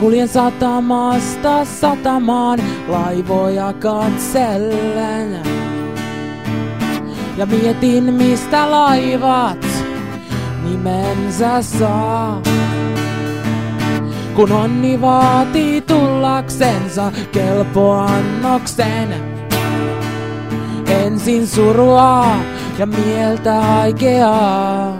Kuljen satamasta satamaan laivoja katsellen. Ja mietin, mistä laivat nimensä saa. Kun onni vaatii tullaksensa kelpoannoksen. Ensin surua ja mieltä haikeaa.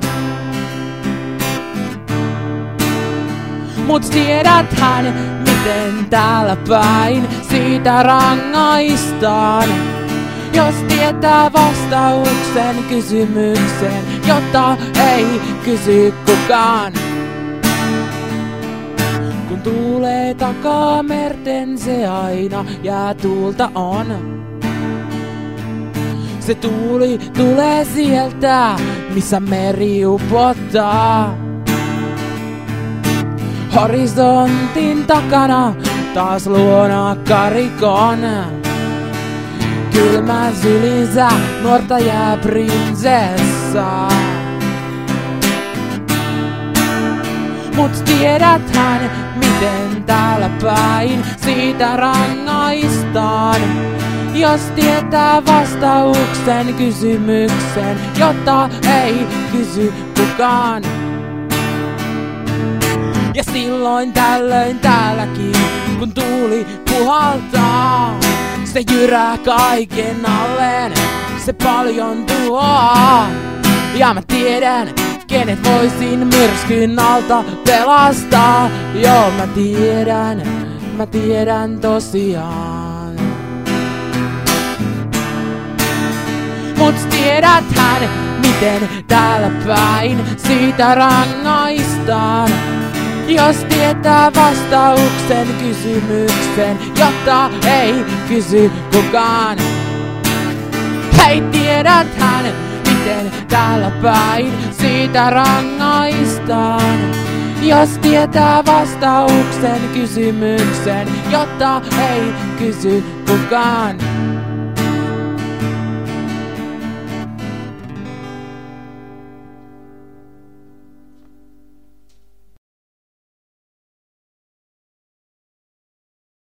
Mut tiedäthän, miten täällä päin siitä rangaistaan. Jos tietää vastauksen kysymykseen, jota ei kysy kukaan. Kun tuulee takaa merten, se aina jäätuulta on. Se tuuli tulee sieltä, missä meri upottaa. Horisontin takana taas luona karikon. Kylmä sylinsä nuorta jää prinsessaa. Mut tiedäthän, miten täällä päin siitä rangaistaan. Jos tietää vastauksen kysymykseen, jota ei kysy kukaan. Ja silloin tällöin täälläkin, kun tuuli puhaltaa, se jyrää kaiken alleen, se paljon tuhoaa. Ja mä tiedän, kenet voisin myrskyn alta pelastaa. Joo, mä tiedän tosiaan. Mut tiedäthän, miten täällä päin siitä rangaistaan. Jos tietää vastauksen kysymykseen, jota ei kysy kukaan. Hei, tiedäthän, miten täällä päin siitä rangaistaan. Jos tietää vastauksen kysymykseen, jota ei kysy kukaan.